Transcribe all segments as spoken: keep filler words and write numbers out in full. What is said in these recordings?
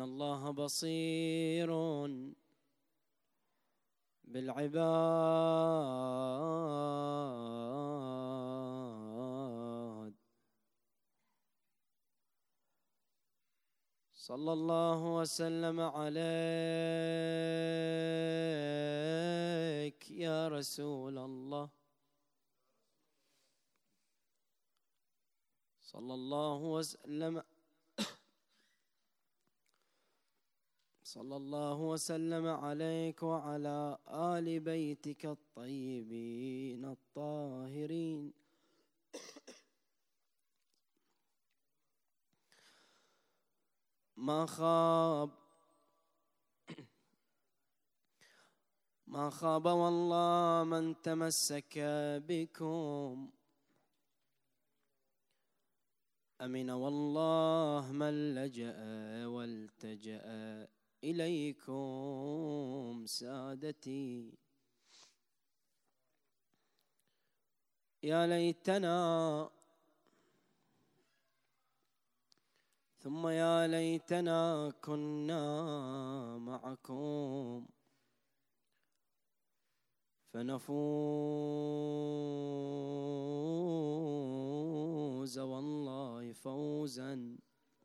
الله بصير بالعباد. صلى الله وسلم عليك يا رسول الله. صلى الله وسلم صلى الله وسلم عليك وعلى آل بيتك الطيبين الطاهرين. ما خاب ما خاب والله من تمسك بكم، أمن والله من لجأ والتجأ إليكم سادتي. يا ليتنا ثم يا ليتنا كنا معكم فنفوز والله فوزا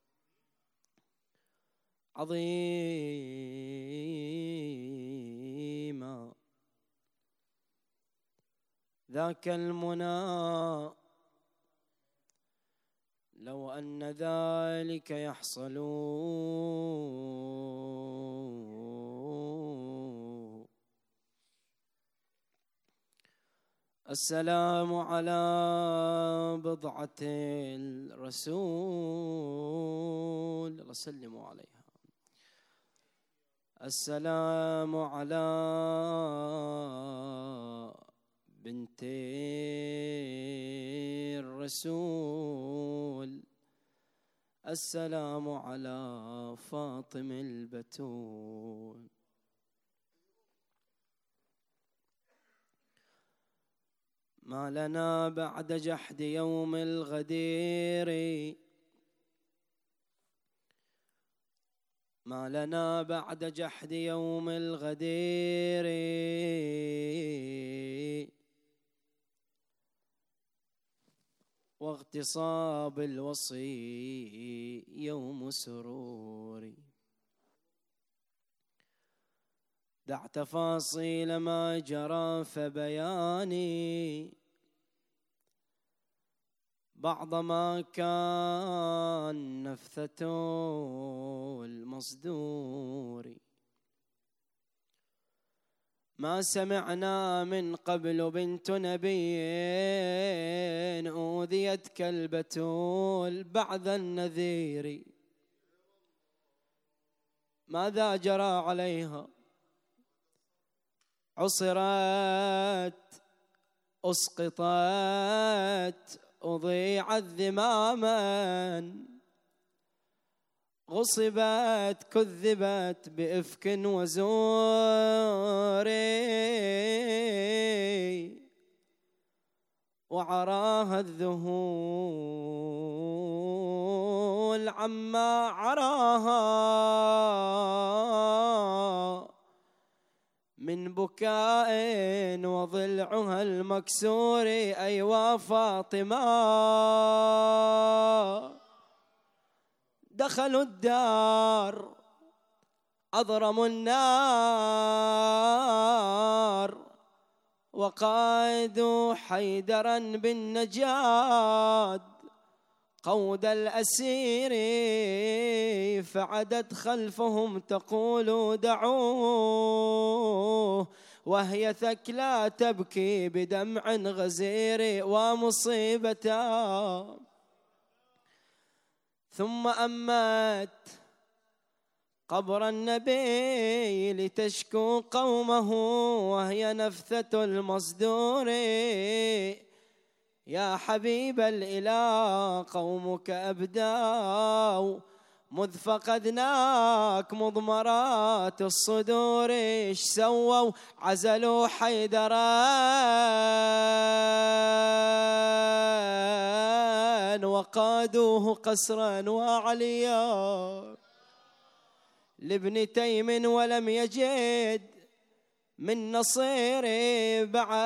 عظيما. ذاك المنى لو أن ذلك يحصل السلام على بضعة الرسول، الله سلموا عليها. السلام على بنت الرسول، السلام على فاطم البتول. ما لنا بعد جحد يوم الغدير، ما لنا بعد جحد يوم الغدير واغتصاب الوصي يوم سروري. دع تفاصيل ما جرى فبياني بعض ما كان نفثة المصدور. ما سمعنا من قبل بنت نبي أوذيت كالبتول بعد النذير. ماذا جرى عليها؟ عصرت أسقطت أضيعت ذماما، غصبت كذبت بإفك وزور، وعراها الذهول عما عراها من بكاء وضلعها المكسور. أيوا فاطمة دخلوا الدار أضرموا النار وقادوا حيدرا بالنجاد قود الأسير. فعدت خلفهم تقول دعوه وهي ثكلى تبكي بدمع غزير ومصيبتا. ثم أمت قبر النبي لتشكو قومه وهي نفثة المصدور. يا حبيب الإله قومك أبداوا مذ فقدناك مضمرات الصدور. ايش سووا؟ عزلوا حيدرا وقادوه قسرا وعليا. لابن تيم ولم يجد من نصيري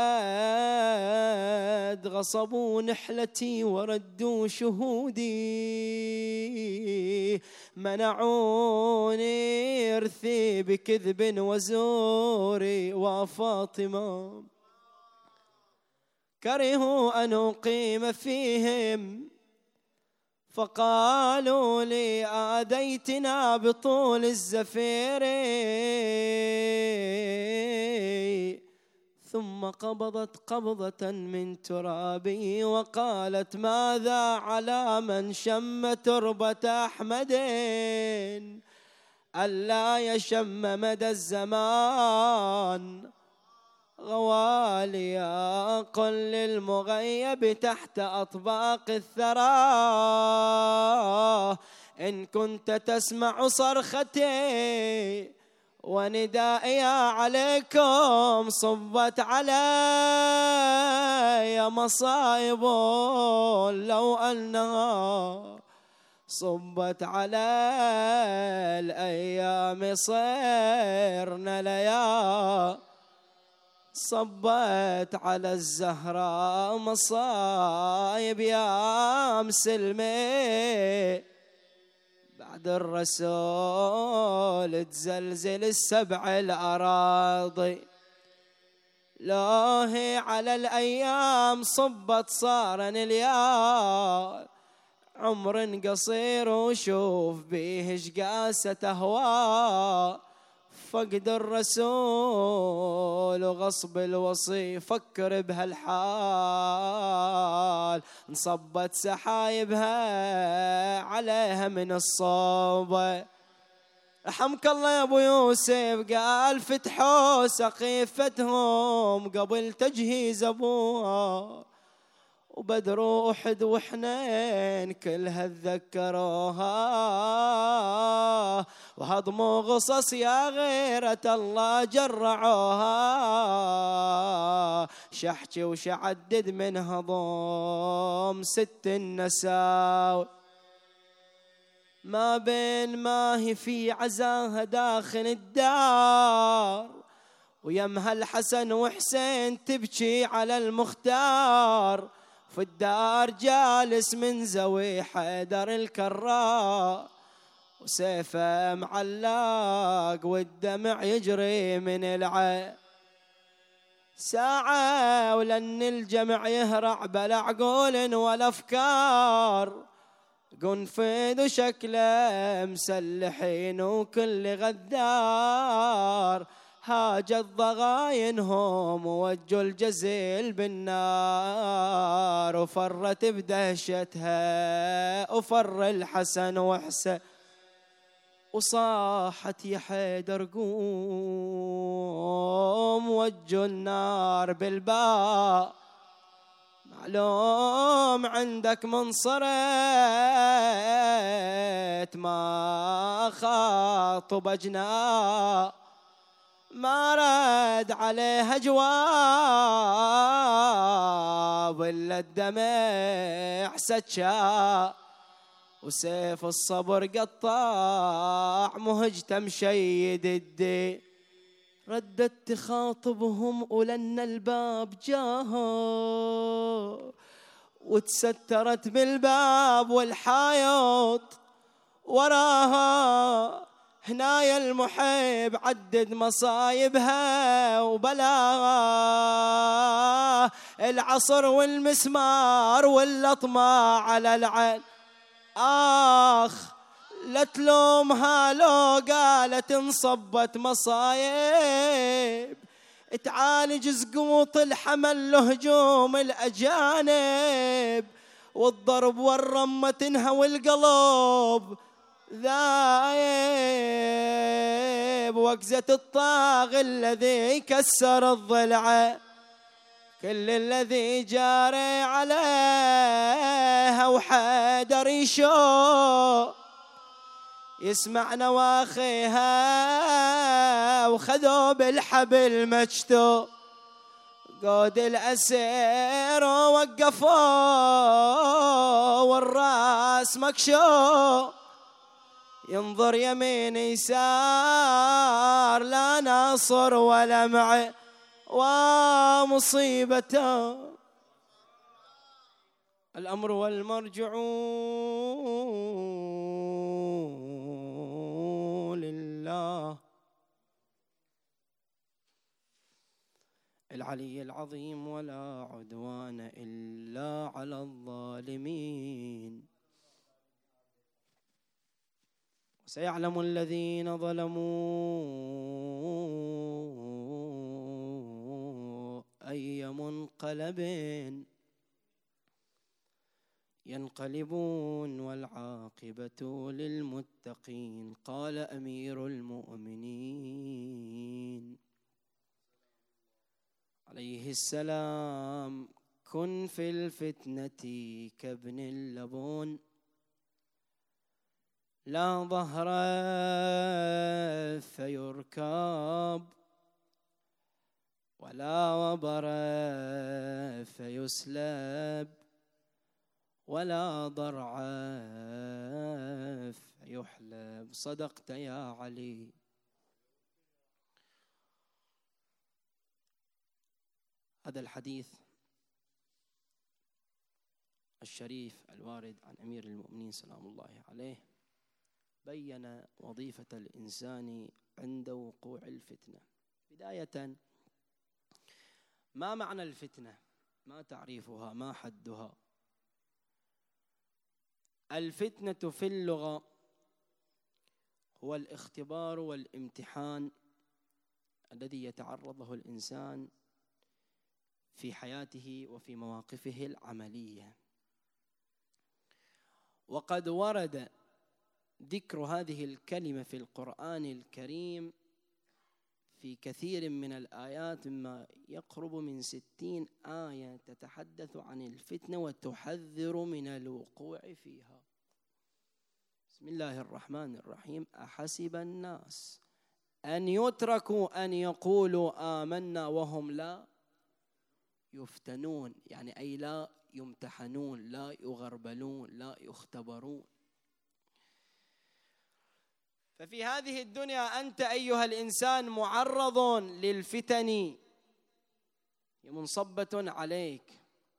بعد، غصبوا نحلتي وردوا شهودي، منعوني إرثي بكذب وزوري، وفاطمة كرهوا أن أقيم فيهم، فقالوا لي آذيتنا بطول الزفير، ثم قبضت قبضة من ترابي وقالت ماذا على من شم تربة أحمد، ألا يشم مدى الزمان غواليا، قل للمغيب تحت أطباق الثرى، إن كنت تسمع صرختي وندائي عليكم، صبت علي مصائب لو أنها صبت على الأيام صرنا ليا، صبت على الزهراء مصايب يا مسلمي، بعد الرسول تزلزل السبع الأراضي، لوهي على الأيام صبت صارا اليا، عمر قصير وشوف بيه شقاسة أهواء، فقد الرسول وغصب الوصي، فكر بهالحال انصبت سحايبها عليها من الصوبة. رحمك الله يا ابو يوسف، قال فتحوا سقيفتهم قبل تجهيز ابوها، وبدر أحد وحنين كلها تذكروها، وهضموا غصص يا غيرة الله جرعوها، شحكي وشعدد من هضم ست النساوي، ما بين ما هي في عزاها داخل الدار، ويمها الحسن وحسين تبكي على المختار، في الدار جالس من زوي حيدر الكراء، وسيفه معلاق والدمع يجري من العين، ساعة ولن الجمع يهرع بلا عقول ولا أفكار، قنفذ وشكله مسلحين وكل غدار، هاجت ضغاينهم ووجوا الجزيل بالنار، وفرت بدهشتها وفر الحسن وحسن، وصاحت يا حيدر قوم وجوا النار بالباب، معلوم عندك منصرت ما خاطب أجناب، ما رد عليها جواب إلا الدمع سجا، وسيف الصبر قطاع مهجته مشيد الدين، ردت تخاطبهم ولن الباب جاها، وتسترت بالباب والحايط وراها، هنايا المحب عدد مصايبها وبلاها، العصر والمسمار واللطمة على العين، آخ لا تلومها لو قالت انصبت مصايب، تعالج سقوط الحمل لهجوم الأجانب، والضرب والرمة تنهوي القلب ذايب، وقزة الطاغ الذي كسر الضلع، كل الذي جاري عليها وحيدر يشوف، يسمع نواخيها وخذوا بالحبل مجتو، قود الأسير ووقفوا والراس مكشوف، ينظر يمين يسار لا ناصر ولا معه ومصيبته الأمر والمرجع لله العلي العظيم ولا عدوان إلا على الظالمين سيعلم الذين ظلموا أي منقلب ينقلبون والعاقبة للمتقين. قال أمير المؤمنين عليه السلام كن في الفتنة كابن اللبون لا ظهر فيركب ولا وبر فيسلب ولا ضرع فيحلب. صدقت يا علي. هذا الحديث الشريف الوارد عن أمير المؤمنين سلام الله عليه بيّن وظيفة الإنسان عند وقوع الفتنة. بداية، ما معنى الفتنة؟ ما تعريفها؟ ما حدها؟ الفتنة في اللغة هو الاختبار والامتحان الذي يتعرض له الإنسان في حياته وفي مواقفه العملية. وقد ورد ذكر هذه الكلمة في القرآن الكريم في كثير من الآيات، مما يقرب من ستين آية تتحدث عن الفتنة وتحذر من الوقوع فيها. بسم الله الرحمن الرحيم. أحسب الناس أن يتركوا أن يقولوا آمنا وهم لا يفتنون، يعني أي لا يمتحنون، لا يغربلون، لا يختبرون. ففي هذه الدنيا أنت أيها الإنسان معرض للفتن، هي منصبة عليك.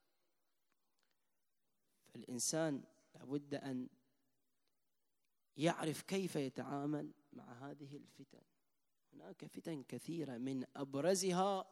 فالإنسان لابد أن يعرف كيف يتعامل مع هذه الفتن. هناك فتن كثيرة، من أبرزها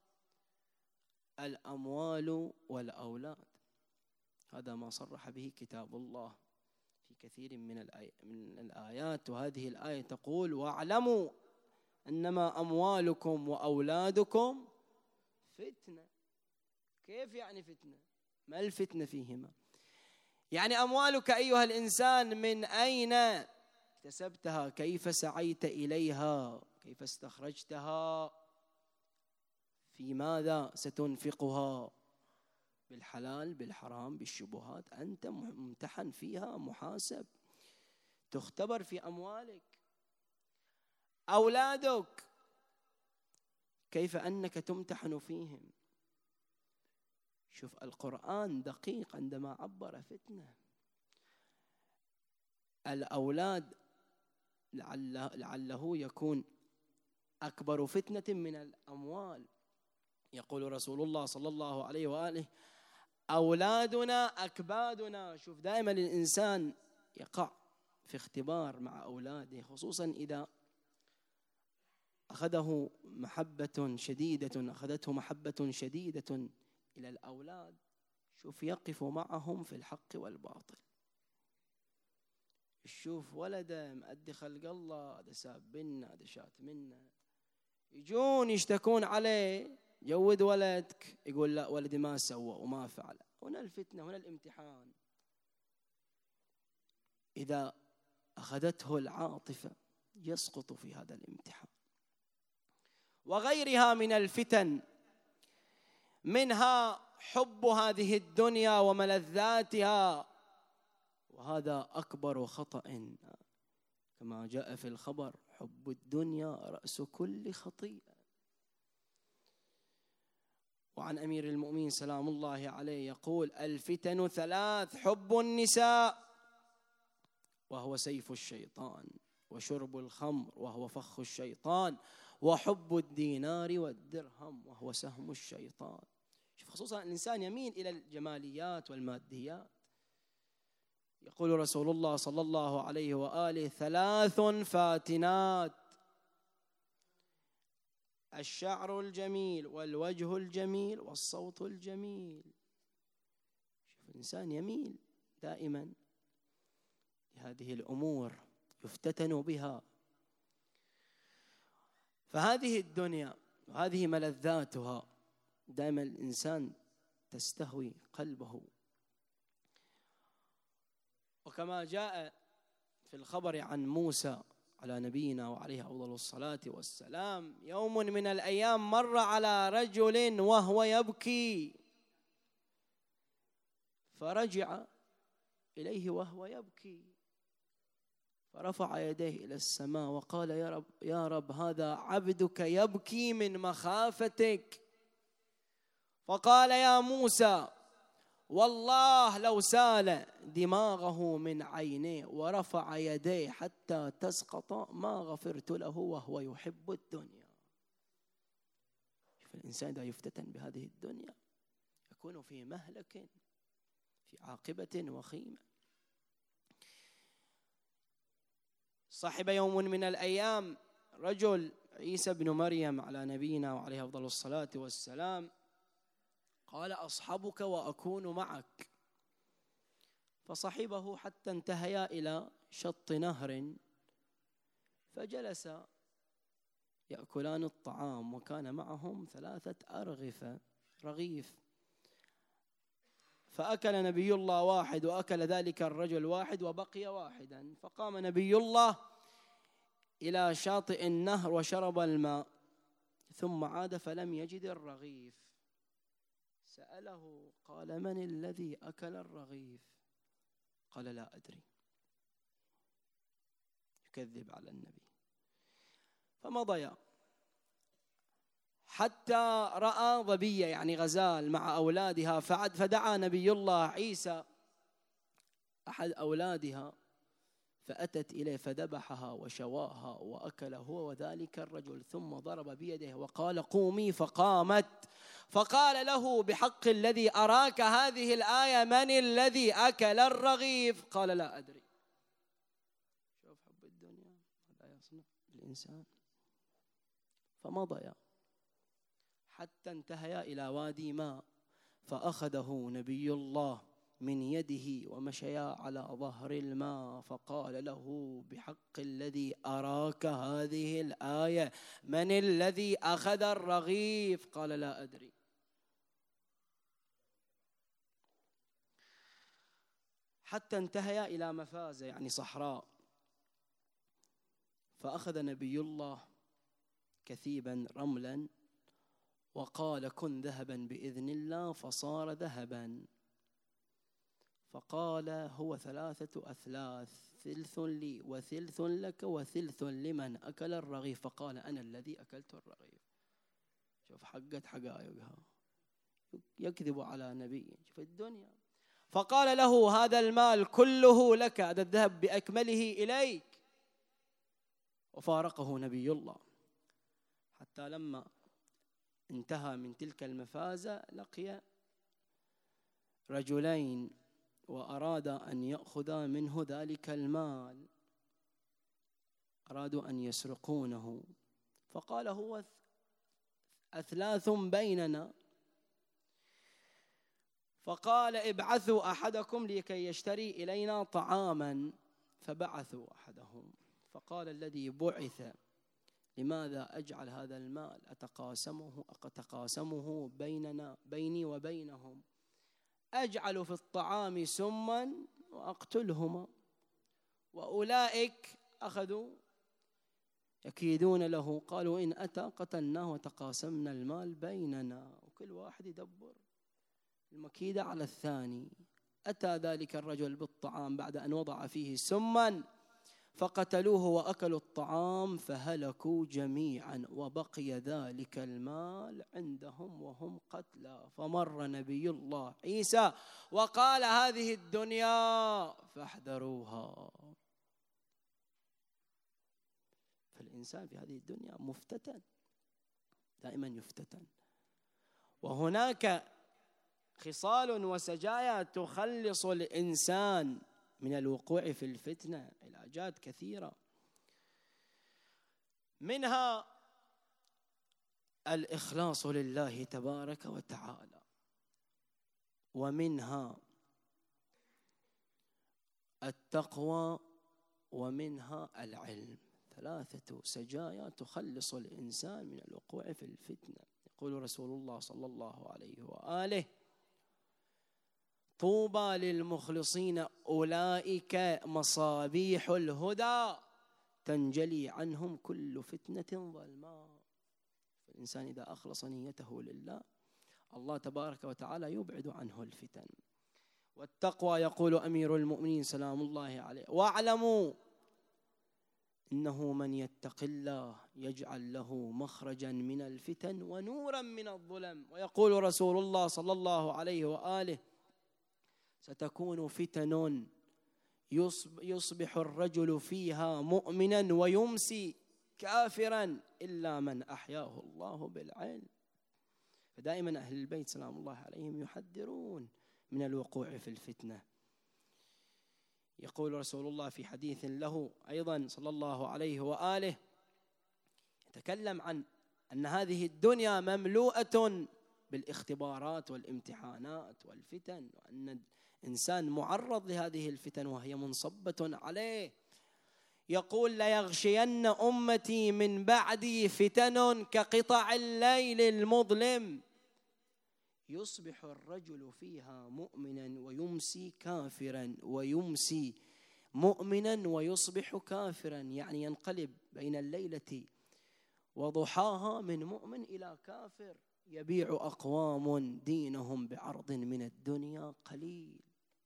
الأموال والأولاد. هذا ما صرح به كتاب الله في كثير من الآيات، وهذه الآية تقول واعلموا أنما أموالكم وأولادكم فتنة. كيف يعني فتنة؟ ما الفتنة فيهما؟ يعني أموالك أيها الإنسان من أين اكتسبتها؟ كيف سعيت إليها؟ كيف استخرجتها؟ في ماذا ستنفقها؟ بالحلال، بالحرام، بالشبهات؟ أنت ممتحن فيها، محاسب، تختبر في أموالك. أولادك كيف أنك تمتحن فيهم؟ شوف القرآن دقيق عندما عبر فتنة. الأولاد لعله, لعله يكون أكبر فتنة من الأموال. يقول رسول الله صلى الله عليه وآله أولادنا أكبادنا. شوف دائما الإنسان يقع في اختبار مع أولاده، خصوصا إذا أخذه محبة شديدة أخذته محبة شديدة إلى الأولاد. شوف يقف معهم في الحق والباطل. شوف ولده مأدي خلق الله، هذا ساب منا، هذا شات منا، يجون يشتكون عليه جود ولدك، يقول لا ولدي ما سوى وما فعل. هنا الفتنة، هنا الامتحان. إذا أخذته العاطفة يسقط في هذا الامتحان. وغيرها من الفتن، منها حب هذه الدنيا وملذاتها، وهذا أكبر خطأ كما جاء في الخبر: حب الدنيا رأس كل خطيئة. وعن أمير المؤمنين سلام الله عليه يقول: الفتن ثلاث: حب النساء وهو سيف الشيطان، وشرب الخمر وهو فخ الشيطان، وحب الدينار والدرهم وهو سهم الشيطان. شوف، خصوصا الإنسان يميل إلى الجماليات والماديات. يقول رسول الله صلى الله عليه وآله: ثلاث فاتنات: الشعر الجميل، والوجه الجميل، والصوت الجميل. شوف، الإنسان يميل دائما لهذه الأمور، يفتتن بها. فهذه الدنيا وهذه ملذاتها دائما الإنسان تستهوي قلبه. وكما جاء في الخبر عن موسى على نبينا وعليه أفضل الصلاة والسلام: يوم من الأيام مر على رجل وهو يبكي، فرجع إليه وهو يبكي، فرفع يديه إلى السماء وقال: يا رب يا رب هذا عبدك يبكي من مخافتك. فقال: يا موسى، والله لو سال دماغه من عينيه ورفع يديه حتى تسقط ما غفرت له وهو يحب الدنيا. شوف، الإنسان إذا يفتتن بهذه الدنيا يكون في مهلك، في عاقبة وخيمة. صاحب يوم من الأيام رجل عيسى بن مريم على نبينا وعليه أفضل الصلاة والسلام، قال: أصحبك وأكون معك. فصحبه حتى انتهيا إلى شط نهر، فجلس يأكلان الطعام، وكان معهم ثلاثة أرغفة رغيف. فأكل نبي الله واحد، وأكل ذلك الرجل واحد، وبقي واحدا. فقام نبي الله إلى شاطئ النهر وشرب الماء، ثم عاد فلم يجد الرغيف. سأله قال: من الذي أكل الرغيف؟ قال: لا أدري. يكذب على النبي. فمضي حتى رأى ظبية يعني غزال مع أولادها، فدعا نبي الله عيسى أحد أولادها، فأتت إليه فذبحها وشواها وأكل هو وذلك الرجل، ثم ضرب بيده وقال: قومي، فقامت. فقال له: بحق الذي أراك هذه الآية من الذي أكل الرغيف؟ قال: لا أدري. شوف حب الدنيا لا يصنع الإنسان. فمضيا حتى انتهيا إلى وادي ماء، فأخذه نبي الله من يده ومشيا على ظهر الماء، فقال له: بحق الذي أراك هذه الآية من الذي أخذ الرغيف؟ قال: لا أدري. حتى انتهيا إلى مفازة يعني صحراء، فأخذ نبي الله كثيبا رملا وقال: كن ذهبا بإذن الله، فصار ذهبا. فقال: هو ثلاثة أثلاث، ثلث لي وثلث لك وثلث لمن أكل الرغيف. فقال: أنا الذي أكلت الرغيف. شوف حقت حقائقها، يكذب على نبي في الدنيا. فقال له: هذا المال كله لك، هذا الذهب بأكمله إليك. وفارقه نبي الله، حتى لما انتهى من تلك المفازة لقي رجلين وأراد أن يأخذ منه ذلك المال، أرادوا أن يسرقونه. فقال: هو أثلاث بيننا. فقال: ابعثوا أحدكم لكي يشتري إلينا طعاما. فبعثوا أحدهم. فقال الذي بعث: لماذا أجعل هذا المال أتقاسمه أتقاسمه بيننا بيني وبينهم؟ أجعل في الطعام سما وأقتلهما. وأولئك أخذوا يكيدون له، قالوا: إن أتى قتلناه وتقاسمنا المال بيننا. وكل واحد يدبر المكيدة على الثاني. أتى ذلك الرجل بالطعام بعد أن وضع فيه سما، فقتلوه وأكلوا الطعام فهلكوا جميعا، وبقي ذلك المال عندهم وهم قتلى. فمر نبي الله عيسى وقال: هذه الدنيا فاحذروها. فالإنسان في هذه الدنيا مفتتن، دائما يفتتن. وهناك خصال وسجايا تخلص الإنسان من الوقوع في الفتنة، علاجات كثيرة، منها الإخلاص لله تبارك وتعالى، ومنها التقوى، ومنها العلم. ثلاثة سجايا تخلص الإنسان من الوقوع في الفتنة. يقول رسول الله صلى الله عليه وآله: طوبى للمخلصين أولئك مصابيح الهدى تنجلي عنهم كل فتنة ظلماء. الإنسان إذا أخلص نيته لله، الله تبارك وتعالى يبعد عنه الفتن. والتقوى يقول أمير المؤمنين سلام الله عليه: واعلموا إنه من يتق الله يجعل له مخرجا من الفتن ونورا من الظلم. ويقول رسول الله صلى الله عليه وآله: ستكون فتن يصبح الرجل فيها مؤمنا ويمسي كافرا إلا من أحياه الله بالعلم. فدائما أهل البيت سلام الله عليهم يحذرون من الوقوع في الفتنة. يقول رسول الله في حديث له أيضا صلى الله عليه وآله، يتكلم عن أن هذه الدنيا مملوءة بالاختبارات والامتحانات والفتن، وأن الإنسان معرض لهذه الفتن وهي منصبة عليه. يقول: ليغشين أمتي من بعدي فتن كقطع الليل المظلم يصبح الرجل فيها مؤمنا ويمسي كافرا، ويمسي مؤمنا ويصبح كافرا، يعني ينقلب بين الليلة وضحاها من مؤمن إلى كافر. يبيع أقوام دينهم بعرض من الدنيا قليل.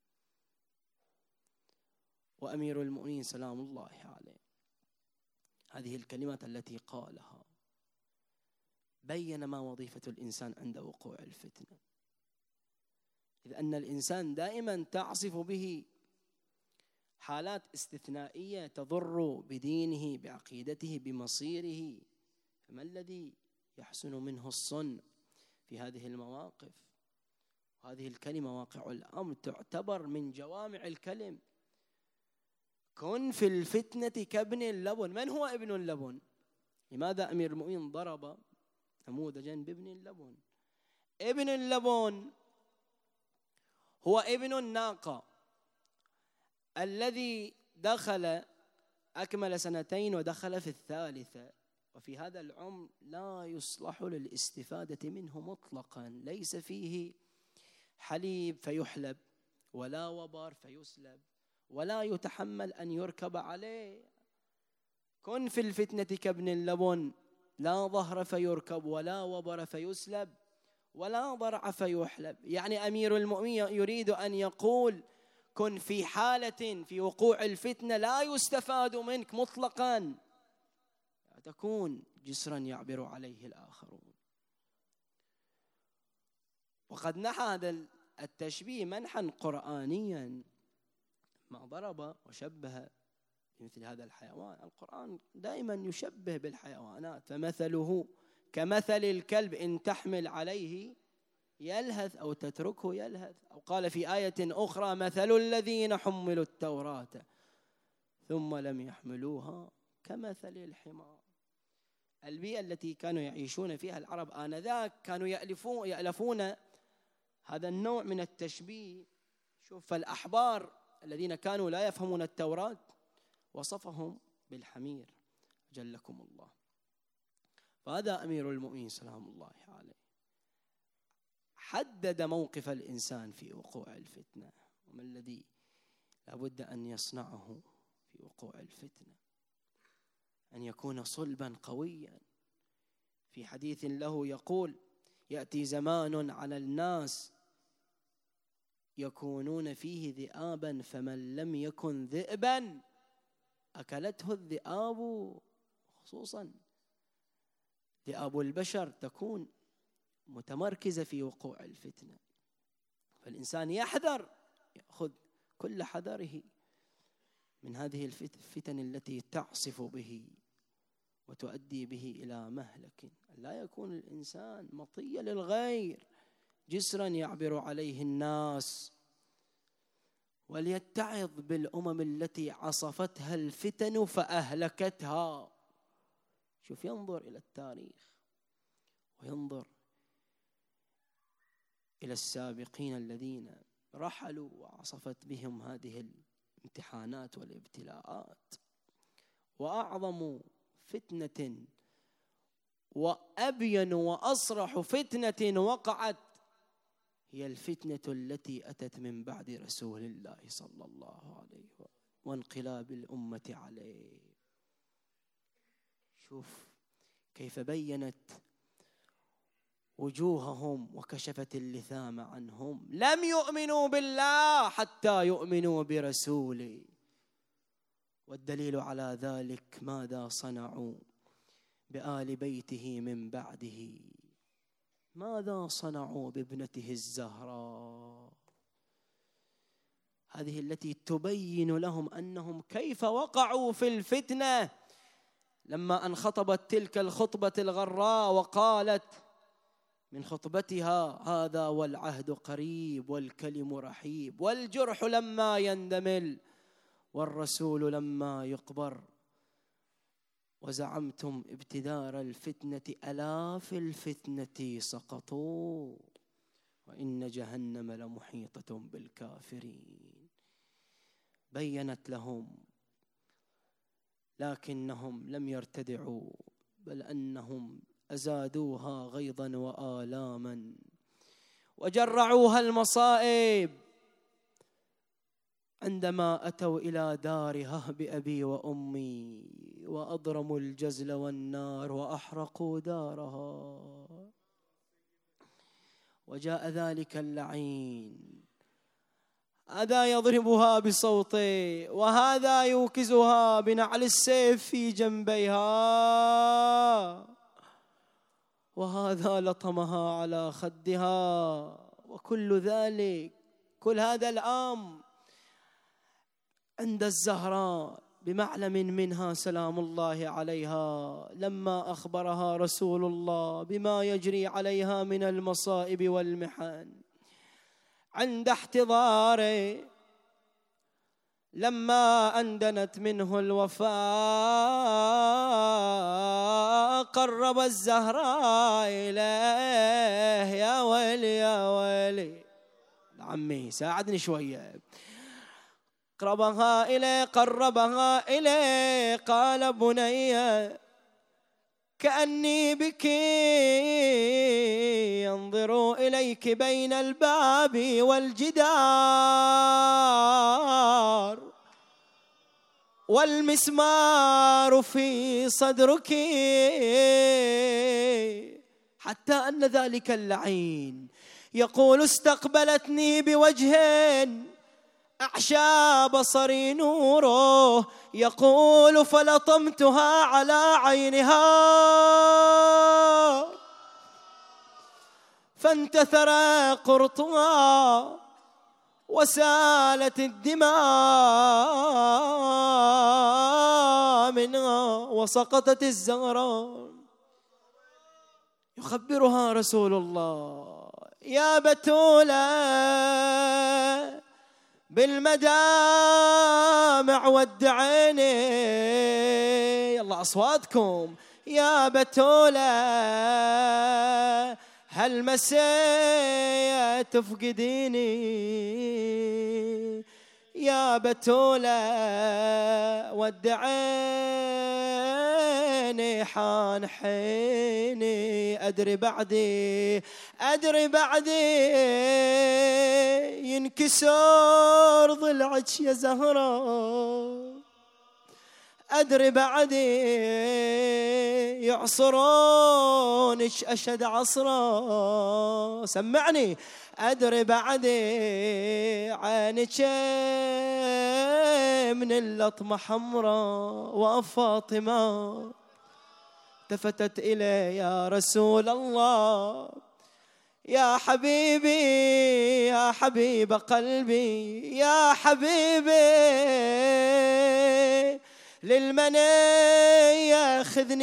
وأمير المؤمنين سلام الله عليه هذه الكلمات التي قالها بين ما وظيفة الإنسان عند وقوع الفتنة، إذ أن الإنسان دائما تعصف به حالات استثنائية تضر بدينه، بعقيدته، بمصيره. فما الذي يحسن منه الصنع في هذه المواقف؟ وهذه الكلمة واقع الأمر تعتبر من جوامع الكلم. كن في الفتنة كابن اللبن. من هو ابن اللبن؟ لماذا أمير المؤمنين ضرب نموذجا بابن اللبن؟ ابن اللبن هو ابن الناقة الذي دخل أكمل سنتين ودخل في الثالثة، وفي هذا العمر لا يصلح للاستفادة منه مطلقا. ليس فيه حليب فيحلب، ولا وبر فيسلب، ولا يتحمل أن يركب عليه. كن في الفتنة كابن اللبن، لا ظهر فيركب، ولا وبر فيسلب، ولا ضرع فيحلب. يعني أمير المؤمنين يريد أن يقول: كن في حالة في وقوع الفتنة لا يستفاد منك مطلقا، تكون جسرا يعبر عليه الآخرون. وقد نحى هذا التشبيه منحا قرآنيا، ما ضرب وشبه بمثل هذا الحيوان. القرآن دائما يشبه بالحيوانات، فمثله كمثل الكلب إن تحمل عليه يلهث أو تتركه يلهث. أو قال في آية أخرى: مثل الذين حملوا التوراة ثم لم يحملوها كمثل الحمار. البيئة التي كانوا يعيشون فيها العرب آنذاك كانوا يألفون, يألفون هذا النوع من التشبيه. شوف، فالأحبار الذين كانوا لا يفهمون التوراة وصفهم بالحمير جلكم الله. فهذا أمير المؤمنين سلام الله عليه حدد موقف الإنسان في وقوع الفتنة، وما الذي لابد أن يصنعه في وقوع الفتنة. أن يكون صلبا قويا. في حديث له يقول: يأتي زمان على الناس يكونون فيه ذئابا، فمن لم يكن ذئبا أكلته الذئاب. خصوصا ذئاب البشر تكون متمركزة في وقوع الفتنة، فالإنسان يحذر، يأخذ كل حذره من هذه الفتن التي تعصف به وتؤدي به إلى مهلك. لا يكون الإنسان مطية للغير، جسرا يعبر عليه الناس، وليتعظ بالأمم التي عصفتها الفتن فأهلكتها. شوف، ينظر إلى التاريخ وينظر إلى السابقين الذين رحلوا وعصفت بهم هذه الامتحانات والابتلاءات. وأعظم فتنة وأبين وأصرح فتنة وقعت هي الفتنة التي أتت من بعد رسول الله صلى الله عليه وسلم وانقلاب الأمة عليه. شوف كيف بينت وجوههم وكشفت اللثام عنهم. لم يؤمنوا بالله حتى يؤمنوا برسوله. والدليل على ذلك ماذا صنعوا بآل بيته من بعده؟ ماذا صنعوا بابنته الزهراء، هذه التي تبين لهم أنهم كيف وقعوا في الفتنة لما أن خطبت تلك الخطبة الغراء وقالت من خطبتها: هذا والعهد قريب والكلم رحيب والجرح لما يندمل والرسول لما يقبر، وزعمتم ابتدار الفتنة ألا في الفتنة سقطوا وإن جهنم لمحيطة بالكافرين. بينت لهم، لكنهم لم يرتدعوا، بل أنهم أزادوها غيظا وآلاما وجرعوها المصائب عندما أتوا إلى دارها بأبي وأمي وأضرموا الجزل والنار وأحرقوا دارها. وجاء ذلك اللعين، هذا يضربها بصوته وهذا يوكزها بنعل السيف في جنبيها، وهذا لطمها على خدها. وكل ذلك، كل هذا الأمر عند الزهراء بمعلم منها سلام الله عليها، لما أخبرها رسول الله بما يجري عليها من المصائب والمحن عند احتضاره، لما أندنت منه الوفاة قرب الزهراء إليه. يا ويلي يا ويلي، عمي ساعدني شوية. قربها إليه قربها إليه قال: بني كأني بك ينظر إليك بين الباب والجدار والمسمار في صدرك. حتى أن ذلك اللعين يقول: استقبلتني بوجه أعشى بصري نوره، يقول: فلطمتها على عينها فانتثر قرطها وسالت الدماء منها وسقطت الزهراء. يخبرها رسول الله: يا بتولة بالمدامع ودعيني، يلا أصواتكم، يا بتولة هل مسيت تفقديني، يا بتولة ودعيني حان حيني، أدري بعدي أدري بعدي ينكسر ضلعك يا زهرة، أدري بعدي يعصرونك أشد عصرا. سمعني، أدري بعدي عينك من اللطمة حمراء. وفاطمة التفتت إليه: يا رسول الله، يا حبيبي يا حبيب قلبي، يا حبيبي للمني ياخذني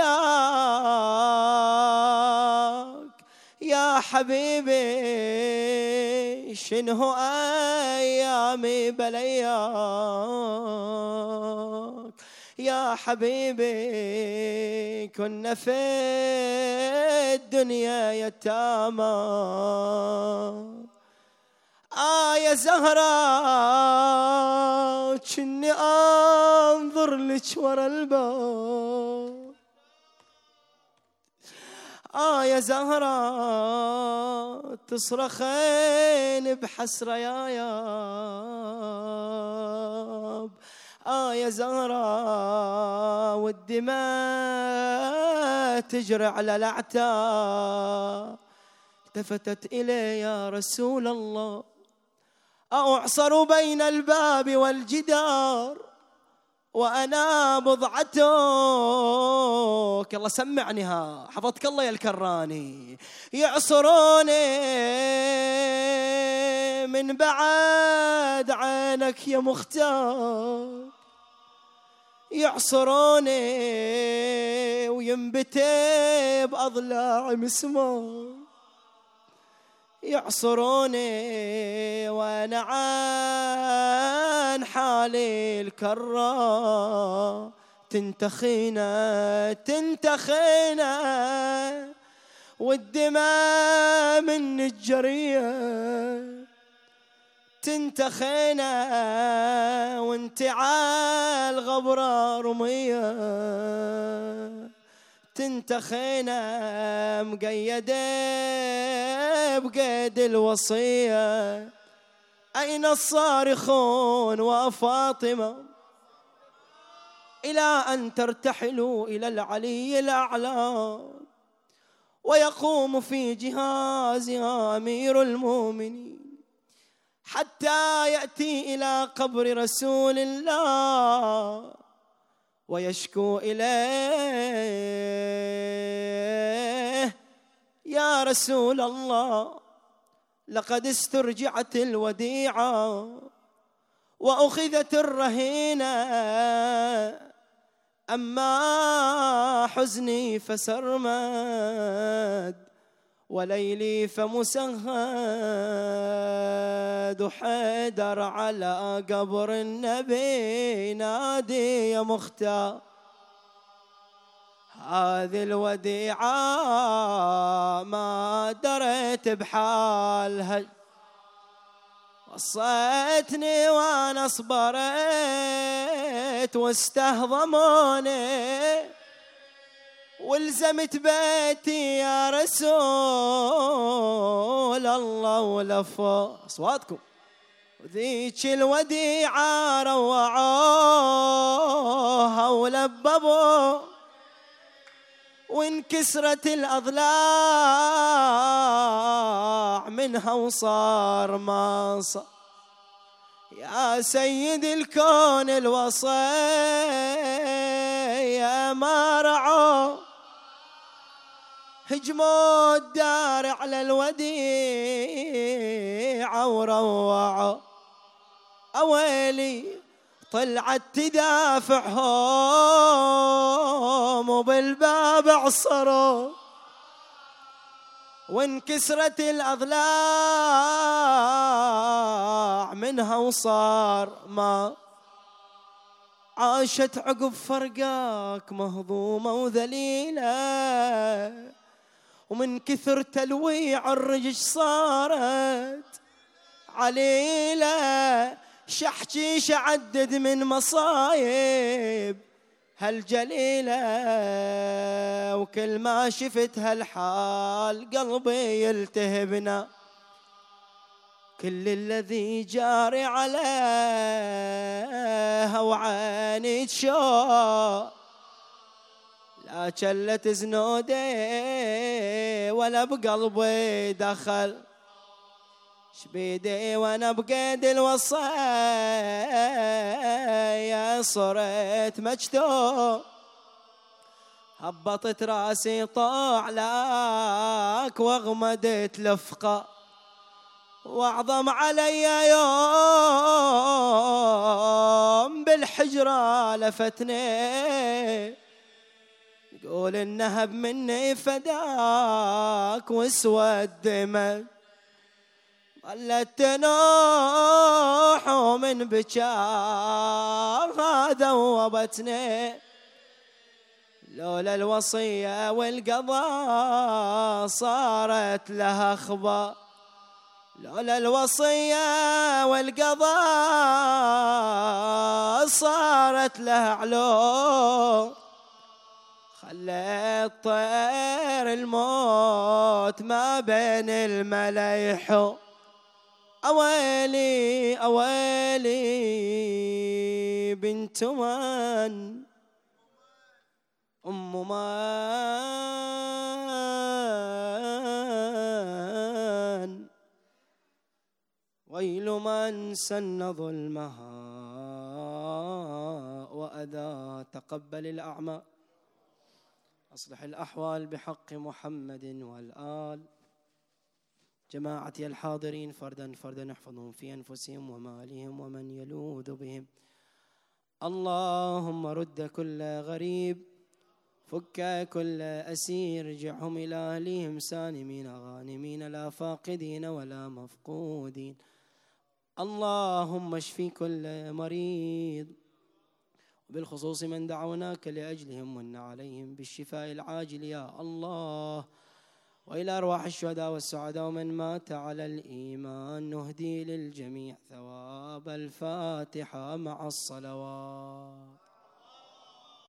وياك يا حبيبي، شنو أيامي بلياك يا حبيبي، كنا في الدنيا يتامى. آه يا زهرة كني أنظر لك ورا الباب، آه يا زهرة تصرخين بحسرة يا ياب، آه يا زهرة والدماء تجري على الأعتاب. التفتت إلي يا رسول الله، أعصر بين الباب والجدار وأنا بضعتك. الله سمعنيها، حفظك الله يا الكراني. يعصروني من بعد عينك يا مختار، يعصروني وينبتي بأضلاع مسمار، يعصروني وانا عن حالي الكرة. تنتخينا تنتخينا والدماء من الجرية، تنتخينا وانت عال غبرة رمية، تنتخينا مقيدة بقيد الوصية. أين الصارخون وفاطمة إلى أن ترتحلوا إلى العلي الأعلى، ويقوم في جهازها أمير المؤمنين حتى يأتي إلى قبر رسول الله ويشكو إليه: يا رسول الله، لقد استرجعت الوديعة وأخذت الرهينة، أما حزني فسرمد وليلي فمسهد، حيدر على قبر النبي نادي يا مختار. هذه الوديعة ما دريت بحالها، وصيتني وانا صبرت واستهضموني، والزمت بيتي يا رسول الله ولفوا أصواتكم. وذيك الوديعة روعوها ولببوا، وانكسرت الأضلاع منها وصار ما صار. يا سيد الكون الوصية ما رعوا، هجموا الدار على الوديعة وروعوا. أويلي طلعت تدافعهم وبالباب عصروا، وانكسرت الأضلاع منها وصار ما. عاشت عقب فرقاك مهضومة وذليلة، ومن كثر تلويع الرجش صارت عليلة. شحكي شعدد من مصايب هالجليلة، وكل ما شفت هالحال قلبي يلتهبنا. كل الذي جاري عليها وعيني تشوف، لا شلت زنودي ولا بقلبي دخل. شبيدي وانا بقيد الوصايا صرت مجتوب، هبطت راسي طاع لك واغمدت لفقه. واعظم علي يوم الحجرة لفتني يقول النهب مني فداك واسود دمك ظلت تنوح ومن بكاها ذوبتني لولا الوصية والقضاء صارت لها خبا لولا الوصية والقضاء صارت لها علو خليت طير الموت ما بين الملايح أويلي أويلي بنت من أم من ويل من سن ظلمها وأذى تقبل الأعمى أصلح الأحوال بحق محمد والآل جماعتي الحاضرين فردا فردا احفظهم في أنفسهم ومالهم ومن يلوذ بهم اللهم رد كل غريب فك كل أسير ارجعهم إلى أهلهم سالمين غانمين لا فاقدين ولا مفقودين اللهم اشفي كل مريض وبالخصوص من دعوناك لأجلهم من عليهم بالشفاء العاجل يا الله وإلى أرواح الشهداء والسعداء ومن مات على الإيمان نهدي للجميع ثواب الفاتحة مع الصلوات.